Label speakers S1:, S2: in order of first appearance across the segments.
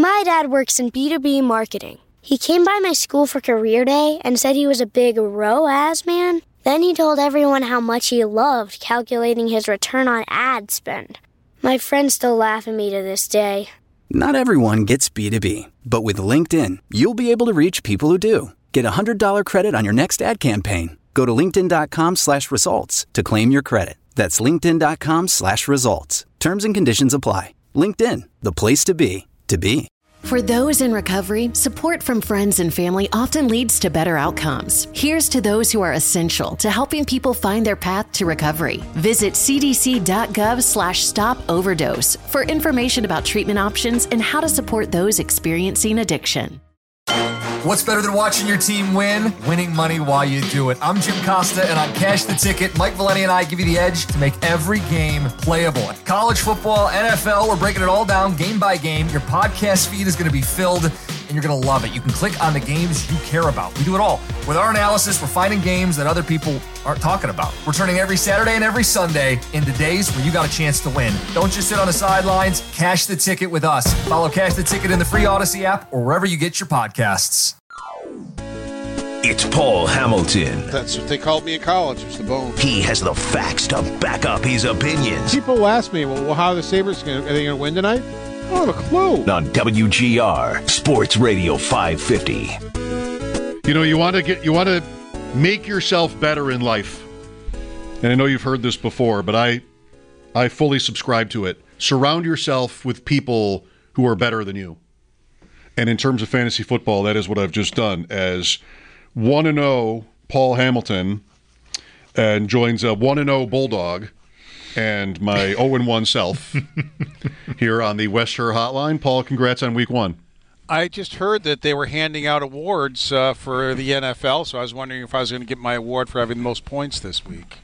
S1: My dad works in B2B marketing. He came by my school for career day and said he was a big ROAS man. Then he told everyone how much he loved calculating his return on ad spend. My friends still laugh at me to this day.
S2: Not everyone gets B2B, but with LinkedIn, you'll be able to reach people who do. Get a $100 credit on your next ad campaign. Go to linkedin.com/results to claim your credit. That's linkedin.com/results. Terms and conditions apply. LinkedIn, the place to be, to be.
S3: For those in recovery, support from friends and family often leads to better outcomes. Here's to those who are essential to helping people find their path to recovery. Visit cdc.gov/stop-overdose for information about treatment options and how to support those experiencing addiction.
S4: What's better than watching your team win? Winning money while you do it. I'm Jim Costa, and on Cash the Ticket, Mike Valeni and I give you the edge to make every game playable. College football, NFL, we're breaking it all down game by game. Your podcast feed is going to be filled, and you're going to love it. You can click on the games you care about. We do it all. With our analysis, we're finding games that other people aren't talking about. We're turning every Saturday and every Sunday into days where you got a chance to win. Don't just sit on the sidelines. Cash the Ticket with us. Follow Cash the Ticket in the free Odyssey app or wherever you get your podcasts.
S5: It's Paul Hamilton.
S6: That's what they called me in college. It's the bone.
S5: He has the facts to back up his opinions.
S6: People ask me, well, how are the Sabres are they going to win tonight? I don't have a clue.
S5: On WGR Sports Radio 550.
S7: You know, you want to make yourself better in life. And I know you've heard this before, but I fully subscribe to it. Surround yourself with people who are better than you. And in terms of fantasy football, that is what I've just done. As 1-0 Paul Hamilton and joins a 1-0 Bulldog and my 0-1 self here on the West Shore Hotline. Paul, congrats on week 1.
S6: I just heard that they were handing out awards for the NFL, so I was wondering if I was going to get my award for having the most points this week.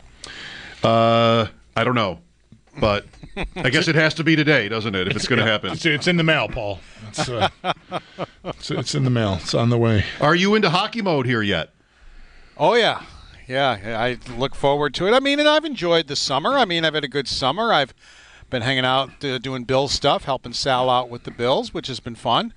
S7: I don't know. But I guess it has to be today, doesn't it, if it's going to happen?
S8: It's in the mail, Paul. It's in the mail. It's on the way.
S7: Are you into hockey mode here yet?
S6: Oh, yeah. Yeah, I look forward to it. I mean, and I've enjoyed the summer. I mean, I've had a good summer. I've been hanging out doing Bills stuff, helping Sal out with the Bills, which has been fun.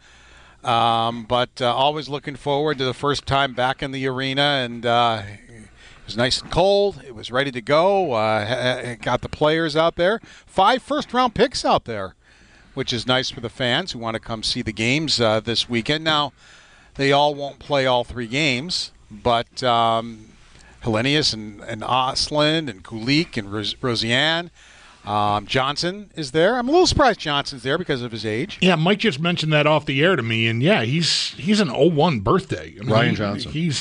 S6: But always looking forward to the first time back in the arena, and it was nice and cold. It was ready to go. Got the players out there. 5 first-round picks out there, which is nice for the fans who want to come see the games this weekend. Now, they all won't play all 3 games, but Hellenius and Ostlund and Kulik and Rosian. Johnson is there. I'm a little surprised Johnson's there because of his age.
S8: Yeah, Mike just mentioned that off the air to me, and yeah, he's an 01 birthday. I mean,
S7: Ryan Johnson.
S8: He's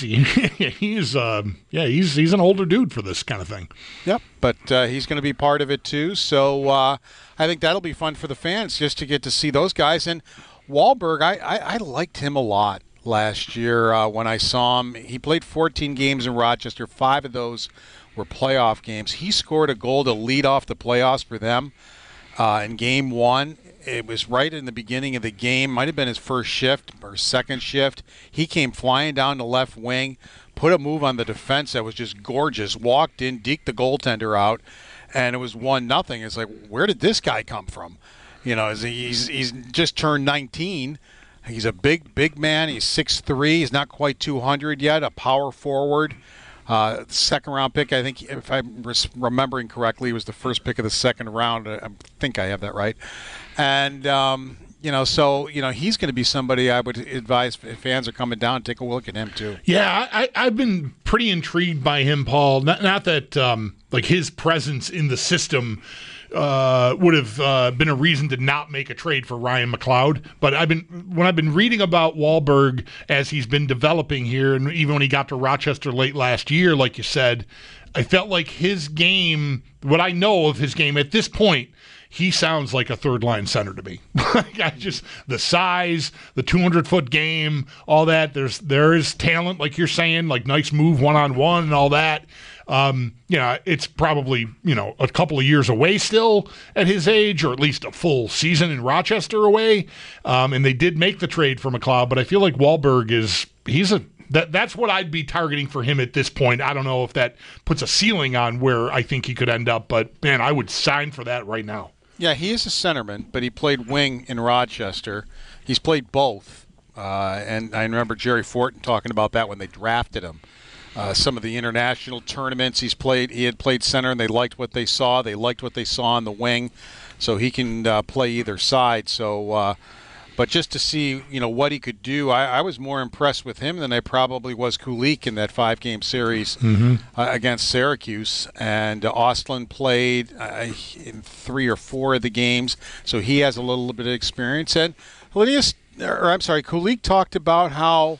S8: an older dude for this kind of thing.
S6: Yep, but he's going to be part of it too. So I think that'll be fun for the fans just to get to see those guys. And Wahlberg, I liked him a lot last year when I saw him. He played 14 games in Rochester. 5 of those were playoff games. He scored a goal to lead off the playoffs for them in Game 1. It was right in the beginning of the game. Might have been his first shift or second shift. He came flying down the left wing, put a move on the defense that was just gorgeous, walked in, deked the goaltender out, and it was 1-0. It's like, where did this guy come from? You know, he's just turned 19. He's a big man. He's 6'3". He's not quite 200 yet, a power forward. Second-round pick, I think, if I'm remembering correctly, was the first pick of the second round. I think I have that right. And, he's going to be somebody I would advise if fans are coming down, take a look at him, too.
S8: Yeah, I've been pretty intrigued by him, Paul. Not that, his presence in the system would have been a reason to not make a trade for Ryan McLeod. But when I've been reading about Wahlberg as he's been developing here, and even when he got to Rochester late last year, like you said, I felt like his game, what I know of his game at this point, he sounds like a third-line center to me. The size, the 200-foot game, all that. There is talent, like you're saying, like nice move one-on-one and all that. It's probably, a couple of years away still at his age, or at least a full season in Rochester away. And they did make the trade for McLeod, but I feel like Wahlberg that's what I'd be targeting for him at this point. I don't know if that puts a ceiling on where I think he could end up, but man, I would sign for that right now.
S6: Yeah, he is a centerman, but he played wing in Rochester. He's played both, and I remember Jerry Fortin talking about that when they drafted him. Some of the international tournaments he had played center, and they liked what they saw. They liked what they saw on the wing, so he can play either side. So, but just to see what he could do, I was more impressed with him than I probably was Kulich in that 5-game series against Syracuse. And Ostlund played in 3 or 4 of the games, so he has a little bit of experience. And Kulich talked about how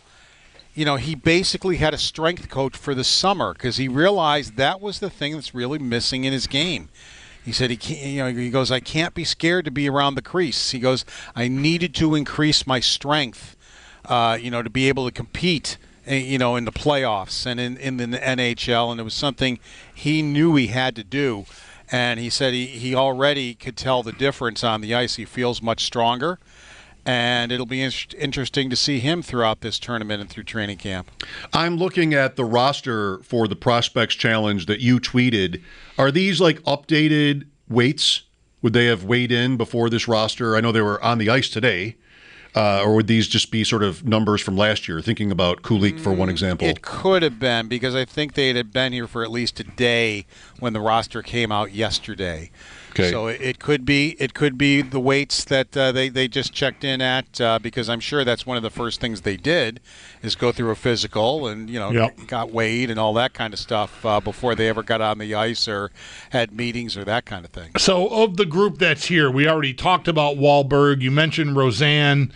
S6: he basically had a strength coach for the summer because he realized that was the thing that's really missing in his game. He said he can't, he goes, I can't be scared to be around the crease. He goes, I needed to increase my strength, to be able to compete, in the playoffs and in the NHL, and it was something he knew he had to do. And he said he already could tell the difference on the ice. He feels much stronger. And it'll be interesting to see him throughout this tournament and through training camp.
S7: I'm looking at the roster for the Prospects Challenge that you tweeted. Are these like updated weights? Would they have weighed in before this roster? I know they were on the ice today. Or would these just be sort of numbers from last year, thinking about Kulich for one example?
S6: It could have been, because I think they had been here for at least a day when the roster came out yesterday.
S7: Okay.
S6: So it could be the weights that they just checked in at, because I'm sure that's one of the first things they did is go through a physical and got weighed and all that kind of stuff before they ever got on the ice or had meetings or that kind of thing.
S8: So of the group that's here, we already talked about Wahlberg. You mentioned Roseanne,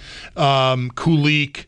S8: Kulich.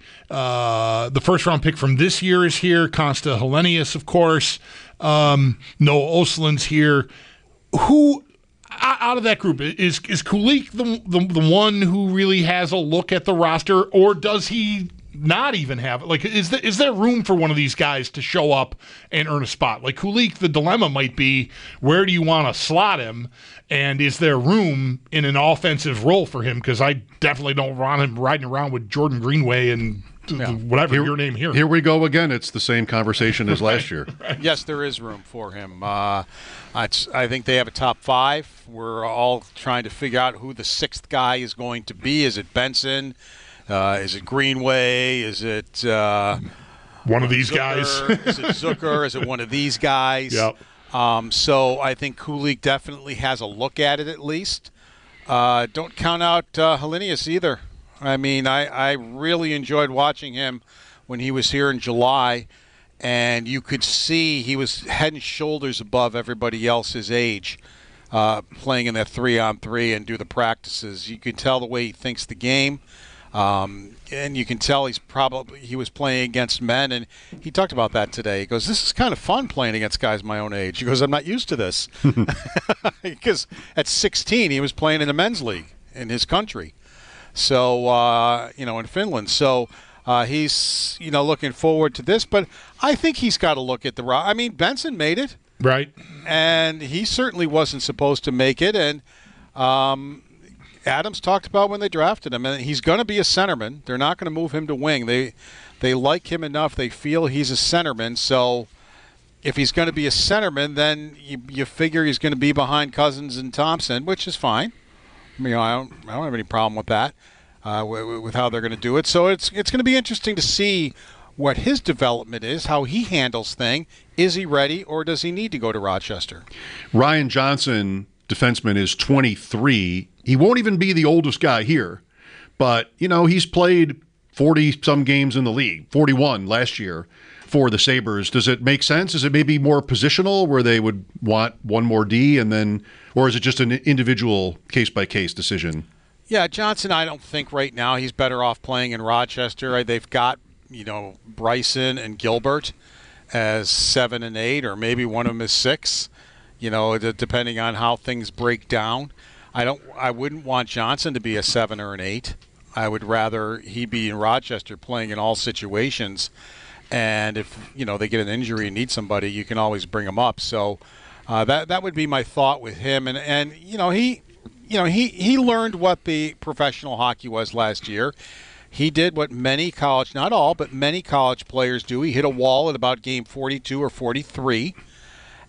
S8: The first round pick from this year is here. Konsta Helenius, of course. Noah Ostlund's here. Who out of that group is Kulich the one who really has a look at the roster, or does he not even have it? Like, is there room for one of these guys to show up and earn a spot? Like Kulich, the dilemma might be, where do you want to slot him, and is there room in an offensive role for him? Because I definitely don't want him riding around with Jordan Greenway and whatever your name here.
S7: Here we go again. It's the same conversation as last year.
S6: Right. Yes, there is room for him. I think they have a top 5. We're all trying to figure out who the 6th guy is going to be. Is it Benson? Is it Greenway? Is it
S8: one of these
S6: Zucker?
S8: Guys?
S6: Is it Zucker? Is it one of these guys?
S8: Yep.
S6: So I think Kulich definitely has a look at it at least. Don't count out Helenius either. I mean, I really enjoyed watching him when he was here in July, and you could see he was head and shoulders above everybody else his age, playing in that 3-on-3 and do the practices. You can tell the way he thinks the game, and you can tell he was playing against men, and he talked about that today. He goes, this is kind of fun playing against guys my own age. He goes, I'm not used to this. Because at 16, he was playing in the men's league in his country. So, in Finland. So he's, looking forward to this. But I think he's got to look at Benson made it.
S8: Right.
S6: And he certainly wasn't supposed to make it. And Adams talked about when they drafted him. And he's going to be a centerman. They're not going to move him to wing. They like him enough. They feel he's a centerman. So if he's going to be a centerman, then you figure he's going to be behind Cousins and Thompson, which is fine. I don't have any problem with that, with how they're going to do it. So it's going to be interesting to see what his development is, how he handles things. Is he ready, or does he need to go to Rochester?
S7: Ryan Johnson, defenseman, is 23. He won't even be the oldest guy here, but he's played 40-some games in the league, 41 last year for the Sabres. Does it make sense? Is it maybe more positional where they would want one more D and then, or is it just an individual case-by-case decision?
S6: Yeah, Johnson, I don't think right now he's better off playing in Rochester. They've got, Bryson and Gilbert as 7 and 8, or maybe one of them is 6, depending on how things break down. I wouldn't want Johnson to be a 7 or an 8. I would rather he be in Rochester playing in all situations. And if, they get an injury and need somebody, you can always bring them up. So that would be my thought with him. And he learned what the professional hockey was last year. He did what many college, not all, but many college players do. He hit a wall at about game 42 or 43.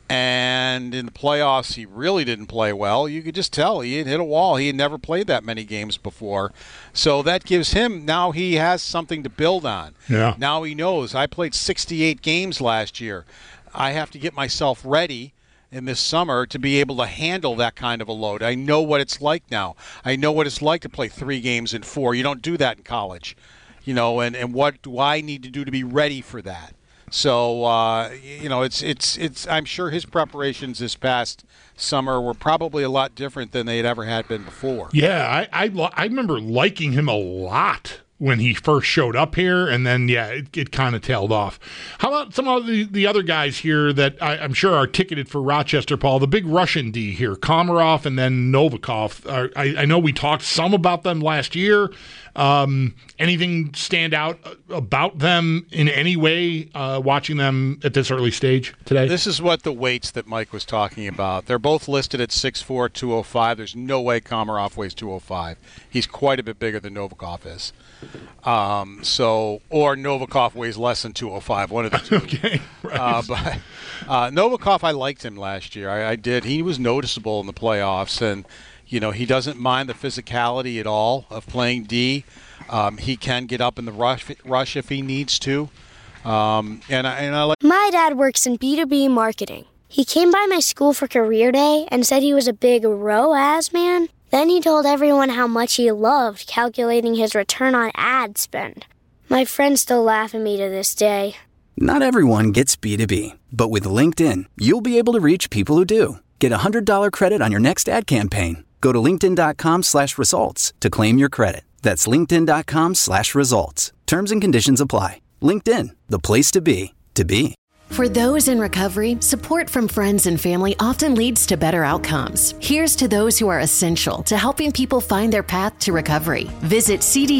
S6: And in the playoffs, he really didn't play well. You could just tell he had hit a wall. He had never played that many games before. So that gives him, now he has something to build on.
S8: Yeah.
S6: Now he knows, I played 68 games last year. I have to get myself ready in this summer to be able to handle that kind of a load. I know what it's like now. I know what it's like to play 3 games in 4. You don't do that in college. And what do I need to do to be ready for that? So, it's. I'm sure his preparations this past summer were probably a lot different than they had ever had been before.
S8: Yeah, I remember liking him a lot when he first showed up here, and then, it kind of tailed off. How about some of the other guys here that I'm sure are ticketed for Rochester, Paul? The big Russian D here, Komarov and then Novikov. I know we talked some about them last year. Anything stand out about them in any way, watching them at this early stage today?
S6: This is what the weights that Mike was talking about. They're both listed at 6'4", 205. There's no way Komarov weighs 205. He's quite a bit bigger than Novikov is. Or Novikov weighs less than 205, one of the two.
S8: Okay, right.
S6: But Novikov, I liked him last year. I did. He was noticeable in the playoffs, and he doesn't mind the physicality at all of playing D. He can get up in the rush if he needs to. And I like.
S1: My dad works in B2B marketing. He came by my school for career day and said he was a big ROAS man. Then he told everyone how much he loved calculating his return on ad spend. My friends still laugh at me to this day.
S2: Not everyone gets B2B, but with LinkedIn, you'll be able to reach people who do. Get a $100 credit on your next ad campaign. Go to linkedin.com/results to claim your credit. That's linkedin.com/results. Terms and conditions apply. LinkedIn, the place to be, to be.
S3: For those in recovery, support from friends and family often leads to better outcomes. Here's to those who are essential to helping people find their path to recovery. Visit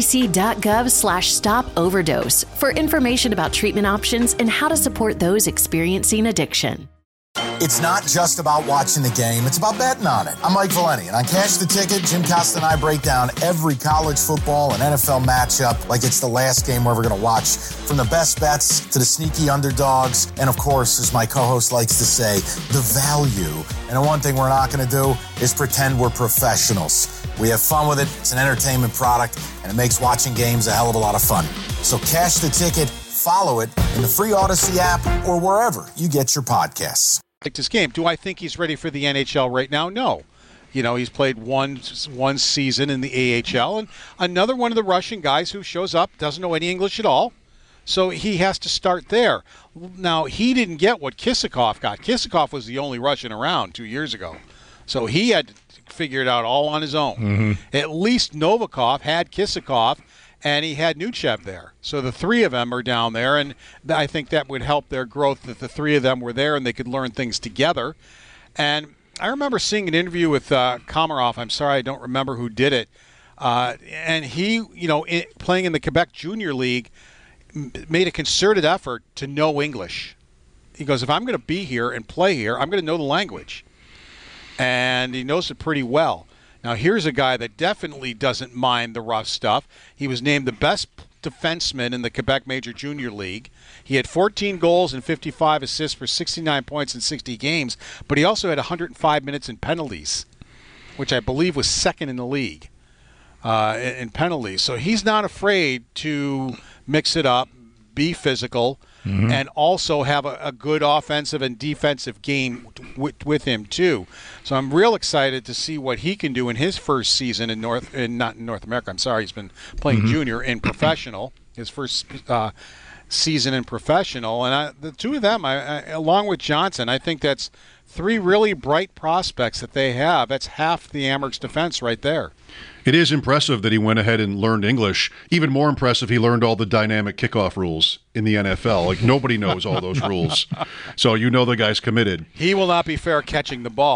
S3: cdc.gov/stop-overdose for information about treatment options and how to support those experiencing addiction.
S9: It's not just about watching the game, it's about betting on it. I'm Mike Valeni, and on Cash the Ticket, Jim Costa and I break down every college football and NFL matchup like it's the last game we're ever going to watch. From the best bets to the sneaky underdogs, and of course, as my co-host likes to say, the value. And the one thing we're not going to do is pretend we're professionals. We have fun with it, it's an entertainment product, and it makes watching games a hell of a lot of fun. So Cash the Ticket, follow it in the free Odyssey app or wherever you get your podcasts.
S6: This game. Do I think he's ready for the NHL right now? No. He's played one season in the AHL, and another one of the Russian guys who shows up doesn't know any English at all, so he has to start there. Now, he didn't get what Kisakov got. Kisakov was the only Russian around 2 years ago, so he had to figure it out all on his own. Mm-hmm. At least Novikov had Kisakov, and he had Nuchev there. So the three of them are down there, and I think that would help their growth that the three of them were there and they could learn things together. And I remember seeing an interview with Komarov. I'm sorry, I don't remember who did it. And he, playing in the Quebec Junior League, made a concerted effort to know English. He goes, if I'm going to be here and play here, I'm going to know the language. And he knows it pretty well. Now, here's a guy that definitely doesn't mind the rough stuff. He was named the best defenseman in the Quebec Major Junior League. He had 14 goals and 55 assists for 69 points in 60 games, but he also had 105 minutes in penalties, which I believe was second in the league in penalties. So he's not afraid to mix it up, be physical, and also have a good offensive and defensive game with him too. So I'm real excited to see what he can do in his first season not in North America. I'm sorry, he's been playing junior in professional. His first season in professional, and the two of them, along with Johnson, I think that's three really bright prospects that they have. That's half the Amerks defense right there.
S7: It is impressive that he went ahead and learned English. Even more impressive, he learned all the dynamic kickoff rules in the NFL. Like, nobody knows all those rules. So the guy's committed.
S6: He will not be fair catching the ball.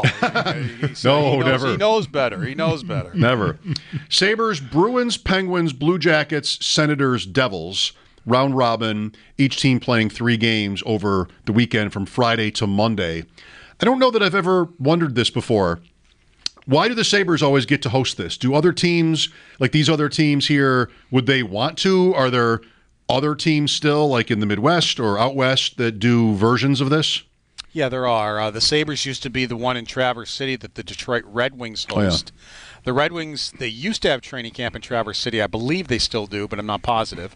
S7: Never.
S6: He knows better.
S7: Never. Sabres, Bruins, Penguins, Blue Jackets, Senators, Devils. Round robin, each team playing 3 games over the weekend from Friday to Monday. I don't know that I've ever wondered this before. Why do the Sabres always get to host this? Do other teams, like these other teams here, would they want to? Are there other teams still, like in the Midwest or out West, that do versions of this?
S6: Yeah, there are. The Sabres used to be the one in Traverse City that the Detroit Red Wings host.
S7: Oh, yeah.
S6: The Red Wings, they used to have training camp in Traverse City. I believe they still do, but I'm not positive.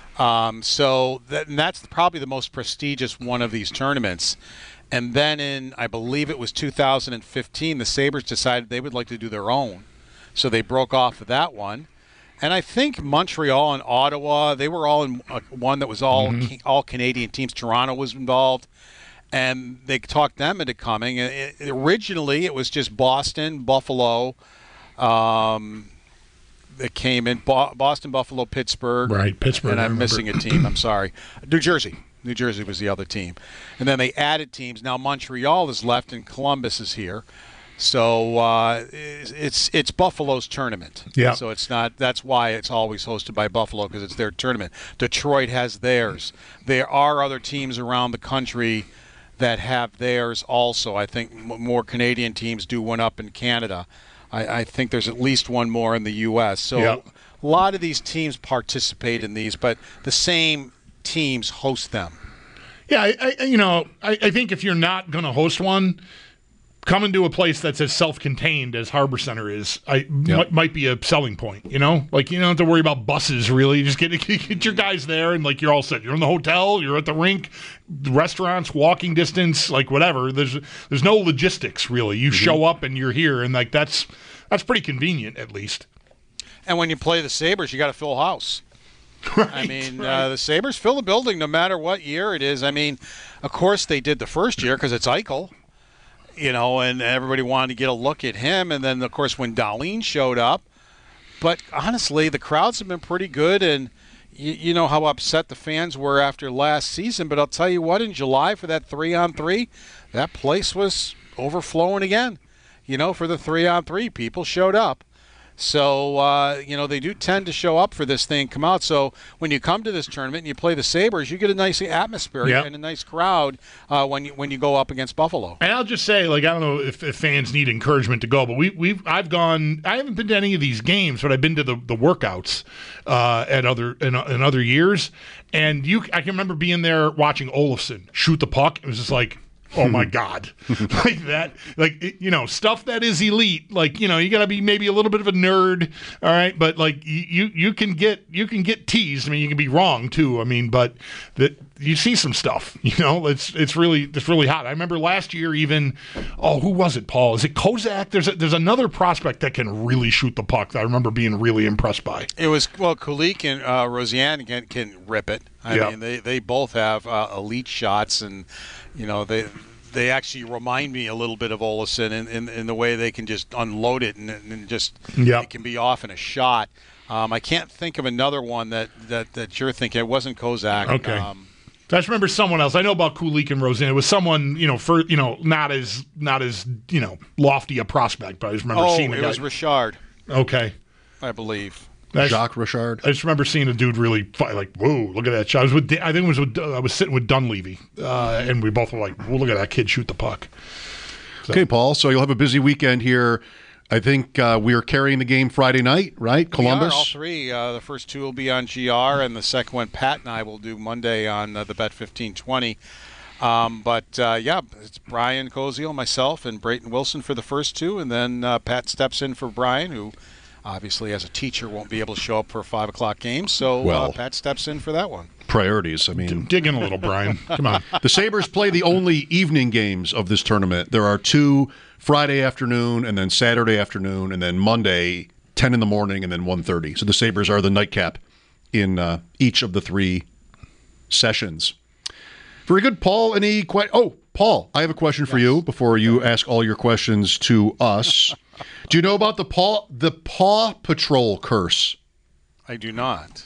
S6: So that's probably the most prestigious one of these tournaments. And then in, I believe it was 2015, the Sabres decided they would like to do their own. So they broke off of that one. And I think Montreal and Ottawa, they were all in one that was all Canadian teams. Toronto was involved. And they talked them into coming. Originally, it was just Boston, Buffalo, that came in. Boston, Buffalo, Pittsburgh.
S8: Right, Pittsburgh.
S6: And I'm missing a team. I'm sorry. New Jersey. New Jersey was the other team. And then they added teams. Now Montreal is left and Columbus is here. So it's Buffalo's tournament.
S8: Yeah.
S6: So it's not. That's why it's always hosted by Buffalo, because it's their tournament. Detroit has theirs. There are other teams around the country that have theirs also. I think more Canadian teams do one up in Canada. I think there's at least one more in the U.S. So a lot of these teams participate in these, but the same teams host them.
S8: Yeah, I think if you're not going to host one, coming to a place that's as self-contained as Harbor Center is, might be a selling point. You don't have to worry about buses really. You just get your guys there, and like you're all set. You're in the hotel, you're at the rink, the restaurants, walking distance, like whatever. There's no logistics really. You show up and you're here, and like that's pretty convenient at least.
S6: And when you play the Sabres, you got a full house.
S8: Right,
S6: I mean, the Sabres fill the building no matter what year it is. I mean, of course they did the first year because it's Eichel. And everybody wanted to get a look at him. And then, of course, when Dahlin showed up. But honestly, the crowds have been pretty good. And you know how upset the fans were after last season. But I'll tell you what, in July for that 3-on-3, that place was overflowing again. For the 3-on-3, people showed up. So, they do tend to show up for this thing, come out. So when you come to this tournament and you play the Sabres, you get a nice atmosphere and a nice crowd when you go up against Buffalo.
S8: And I'll just say, I don't know if fans need encouragement to go, but I've gone. I haven't been to any of these games, but I've been to the workouts in other years. And I can remember being there watching Olofsson shoot the puck. It was just like, oh my God, like that, stuff that is elite. You got to be maybe a little bit of a nerd, all right. But you can get teased. I mean, you can be wrong too. I mean, but that you see some stuff. It's really hot. I remember last year even. Oh, who was it? Paul? Is it Kozak? There's another prospect that can really shoot the puck that I remember being really impressed by.
S6: It was Kulik and Rosian can rip it. I mean, they both have elite shots, and they actually remind me a little bit of Olofsson in the way they can just unload it and just it can be off in a shot. I can't think of another one that you're thinking. It wasn't Kozak.
S8: Okay. I just remember someone else. I know about Kulik and Rosen. It was someone, not as lofty a prospect, but I just remember seeing the guy.
S6: It was Richard.
S8: Okay.
S6: I believe.
S7: Jacques Richard.
S8: I just remember seeing a dude really fight, whoa, look at that shot. I was sitting with Dunleavy, and we both were like, whoa, look at that kid shoot the puck. So.
S7: Okay, Paul, so you'll have a busy weekend here. I think we are carrying the game Friday night, right? Columbus?
S6: We are, all three. The first two will be on GR, and the second one, Pat and I will do Monday on the Bet 1520. It's Brian Koziel, myself, and Brayton Wilson for the first two, and then Pat steps in for Brian, who obviously as a teacher won't be able to show up for a 5 o'clock game, so Pat steps in for that one.
S7: Priorities, I mean.
S8: Dig in a little, Brian. Come on.
S7: The Sabres play the only evening games of this tournament. There are 2 Friday afternoon, and then Saturday afternoon, and then Monday, 10 in the morning, and then 1:30. So the Sabres are the nightcap in each of the 3 sessions. Very good, Paul. Paul, I have a question for you before you ask all your questions to us. Do you know about the Paw Patrol curse?
S6: I do not.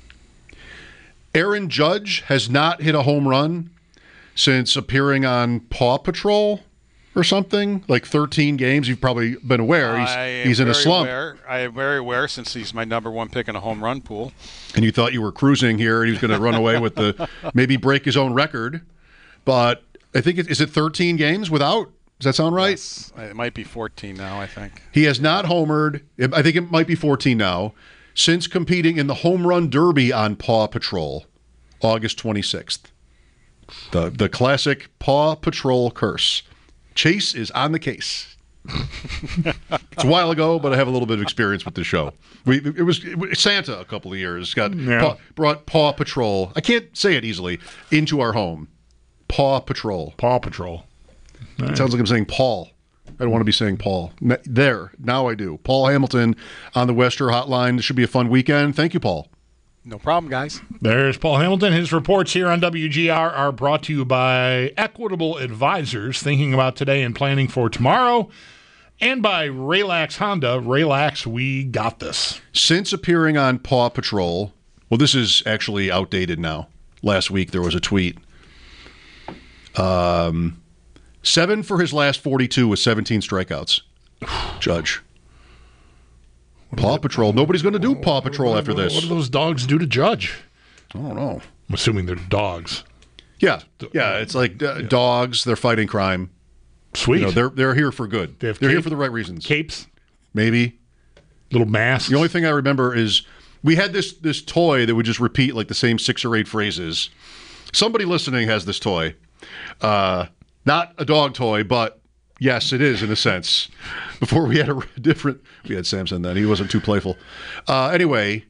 S7: Aaron Judge has not hit a home run since appearing on Paw Patrol or something, like 13 games. You've probably been aware. He's in a slump.
S6: I am very aware since he's my number 1 pick in a home run pool.
S7: And you thought you were cruising here and he was going to run away with maybe break his own record. But I think, is it 13 games without? Does that sound right?
S6: Yes. It might be 14 now, I think.
S7: He has not homered. I think it might be 14 now. Since competing in the Home Run Derby on Paw Patrol, August 26th. The classic Paw Patrol curse. Chase is on the case. It's a while ago, but I have a little bit of experience with the show. It was Santa a couple of years brought Paw Patrol. I can't say it easily into our home. Paw Patrol.
S8: Paw Patrol.
S7: It sounds like I'm saying Paul. I don't want to be saying Paul. There, now I do. Paul Hamilton on the Wester Hotline. This should be a fun weekend. Thank you, Paul.
S6: No problem, guys.
S8: There's Paul Hamilton. His reports here on WGR are brought to you by Equitable Advisors, thinking about today and planning for tomorrow, and by Relax Honda. Relax, we got this.
S7: Since appearing on Paw Patrol, well, this is actually outdated now. Last week there was a tweet. 7 for his last 42 with 17 strikeouts. Judge. Paw Patrol. Nobody's going to do Paw Patrol after this.
S8: What do those dogs do to Judge?
S7: I don't know.
S8: I'm assuming they're dogs.
S7: Yeah. It's like dogs. They're fighting crime.
S8: Sweet.
S7: They're here for good. They're here for the right reasons.
S8: Capes?
S7: Maybe.
S8: Little masks?
S7: The only thing I remember is we had this toy that would just repeat like the same 6 or 8 phrases. Somebody listening has this toy. Not a dog toy, but yes, it is in a sense. Before we had we had Samson then. He wasn't too playful. Anyway,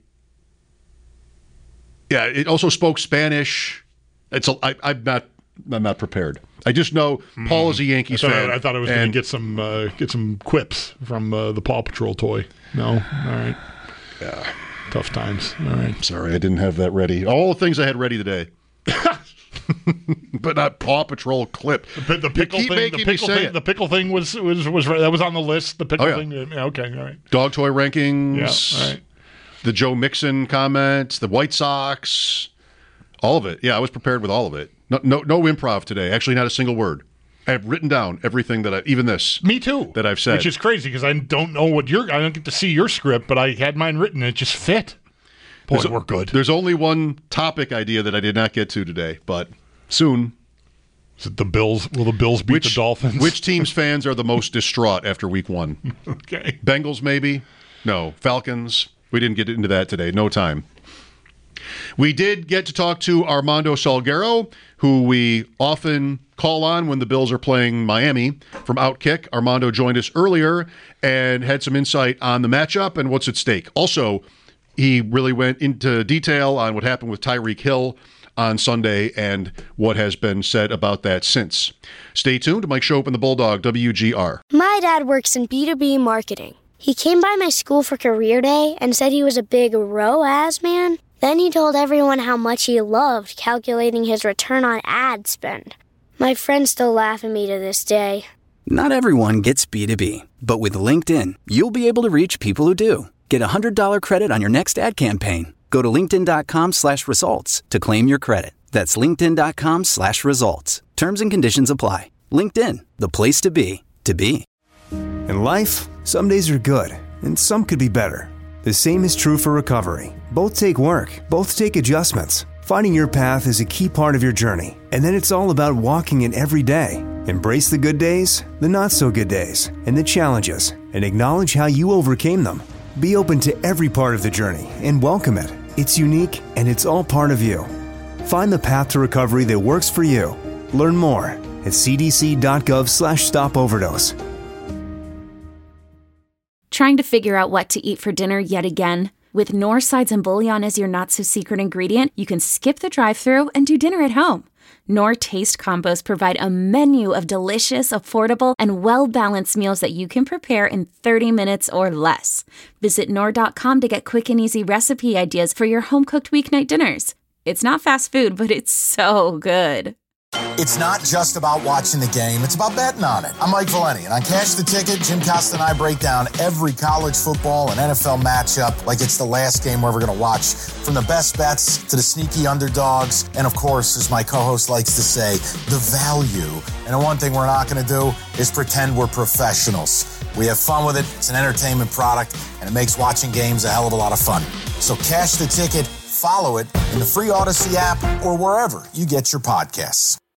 S7: yeah, it also spoke Spanish. I'm not prepared. I just know Paul is a Yankees fan.
S8: I thought I was going to get some quips from the Paw Patrol toy. No, all right.
S7: Yeah,
S8: tough times. All right.
S7: Sorry, I didn't have that ready. All the things I had ready today. But not Paw Patrol clip.
S8: The pickle thing. The pickle thing was that was on the list. The pickle thing. Yeah, okay, all right.
S7: Dog toy rankings.
S8: Yeah, all right.
S7: The Joe Mixon comments. The White Sox. All of it. Yeah, I was prepared with all of it. No improv today. Actually, not a single word. I have written down everything even this.
S8: Me too.
S7: That I've said.
S8: Which is crazy because I don't know I don't get to see your script, but I had mine written and it just fit. Boy, we're good.
S7: There's only one topic idea that I did not get to today, but soon.
S8: Is it the Bills? Will the Bills beat the Dolphins?
S7: Which team's fans are the most distraught after week 1?
S8: Okay.
S7: Bengals, maybe? No. Falcons? We didn't get into that today. No time. We did get to talk to Armando Salguero, who we often call on when the Bills are playing Miami from Outkick. Armando joined us earlier and had some insight on the matchup and what's at stake. Also, he really went into detail on what happened with Tyreek Hill on Sunday and what has been said about that since. Stay tuned to Mike Schopp and the Bulldog, WGR.
S1: My dad works in B2B marketing. He came by my school for career day and said he was a big ROAS man. Then he told everyone how much he loved calculating his return on ad spend. My friends still laugh at me to this day.
S2: Not everyone gets B2B, but with LinkedIn, you'll be able to reach people who do. Get $100 credit on your next ad campaign. Go to linkedin.com/results to claim your credit. That's linkedin.com/results. Terms and conditions apply. LinkedIn, the place to be, to be.
S10: In life, some days are good, and some could be better. The same is true for recovery. Both take work, both take adjustments. Finding your path is a key part of your journey, and then it's all about walking it every day. Embrace the good days, the not so good days, and the challenges, and acknowledge how you overcame them. Be open to every part of the journey and welcome it. It's unique and it's all part of you. Find the path to recovery that works for you. Learn more at cdc.gov/stopoverdose.
S11: Trying to figure out what to eat for dinner yet again? With Knorr sides and bouillon as your not-so-secret ingredient, you can skip the drive-thru and do dinner at home. Knorr Taste Combos provide a menu of delicious, affordable, and well-balanced meals that you can prepare in 30 minutes or less. Visit Knorr.com to get quick and easy recipe ideas for your home-cooked weeknight dinners. It's not fast food, but it's so good.
S9: It's not just about watching the game, it's about betting on it. I'm Mike Valeni, and on Cash the Ticket, Jim Costa and I break down every college football and NFL matchup like it's the last game we're ever going to watch. From the best bets to the sneaky underdogs, and of course, as my co-host likes to say, the value. And the one thing we're not going to do is pretend we're professionals. We have fun with it, it's an entertainment product, and it makes watching games a hell of a lot of fun. So Cash the Ticket, follow it in the free Odyssey app or wherever you get your podcasts.